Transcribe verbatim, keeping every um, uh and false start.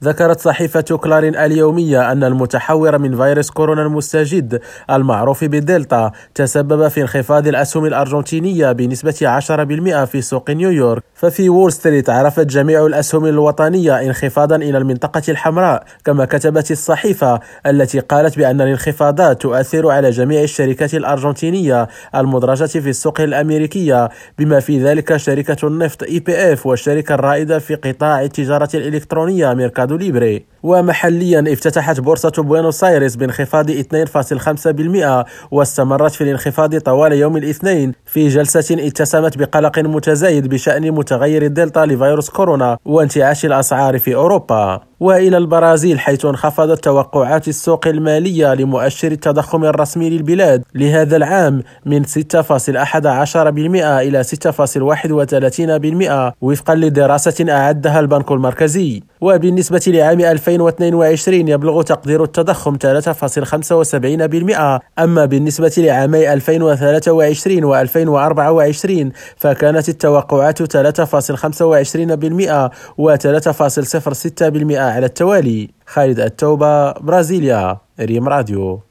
ذكرت صحيفة كلارين اليومية أن المتحور من فيروس كورونا المستجد المعروف بدلتا تسبب في انخفاض الأسهم الأرجنتينية بنسبة عشرة بالمئة في سوق نيويورك. ففي وول ستريت عرفت جميع الأسهم الوطنية انخفاضا إلى المنطقة الحمراء، كما كتبت الصحيفة التي قالت بأن الانخفاضات تؤثر على جميع الشركات الأرجنتينية المدرجة في السوق الأمريكية، بما في ذلك شركة النفط إي بي إف والشركة الرائدة في قطاع التجارة الإلكترونية ميركادو ليبري. ومحليا افتتحت بورصة بوينوس آيرس بانخفاض اثنين فاصلة خمسة بالمئة، واستمرت في الانخفاض طوال يوم الاثنين في جلسة اتسمت بقلق متزايد بشأن متغير الدلتا لفيروس كورونا وانتعاش الأسعار في أوروبا. وإلى البرازيل، حيث انخفضت توقعات السوق المالية لمؤشر التضخم الرسمي للبلاد لهذا العام من ستة فاصلة أحد عشر بالمئة إلى ستة فاصلة واحد وثلاثين بالمئة وفقا لدراسة أعدها البنك المركزي. وبالنسبة لعام ألفين واثنين وعشرين يبلغ تقدير التضخم ثلاثة فاصلة خمسة وسبعين بالمئة، أما بالنسبة لعامي ألفين وثلاثة وعشرين وألفين وأربعة وعشرين فكانت التوقعات ثلاثة فاصلة خمسة وعشرين بالمئة و ثلاثة فاصلة صفر ستة بالمئة على التوالي. خالد التوبة، برازيليا، ريم راديو.